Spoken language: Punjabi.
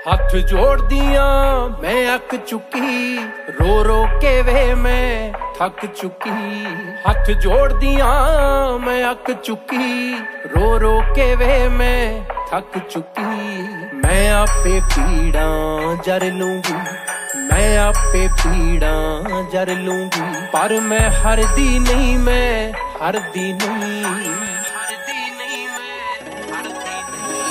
ਹੱਥ ਜੋੜਦੀਆਂ ਮੈਂ ਅੱਕ ਚੁੱਕੀ, ਰੋ ਰੋ ਕੇ ਵੇ ਮੈਂ ਥੱਕ ਚੁੱਕੀ। ਹੱਥ ਜੋੜਦੀਆਂ ਮੈਂ ਅੱਕ ਚੁੱਕੀ, ਰੋ ਰੋ ਕੇ ਵੇ ਮੈਂ ਥੱਕ ਚੁੱਕੀ। ਮੈਂ ਆਪੇ ਪੀੜਾਂ ਜਰ ਲੂੰਗੀ, ਮੈਂ ਆਪੇ ਪੀੜਾਂ ਜਰ ਲੂੰਗੀ, ਪਰ ਮੈਂ ਹਰਦੀ ਨਹੀਂ, ਮੈਂ ਹਰਦੀ ਨਹੀਂ।